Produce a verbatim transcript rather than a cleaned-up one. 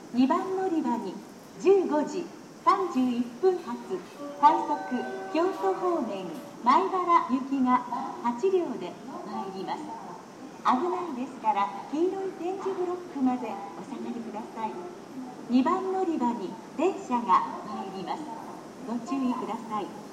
にばん乗り場にじゅうごじさんじゅういっぷん発快速京都方面米原行きがはちりょうで参ります。危ないですから黄色い点字ブロックまでお下がりください。にばん乗り場に電車が参ります。ご注意ください。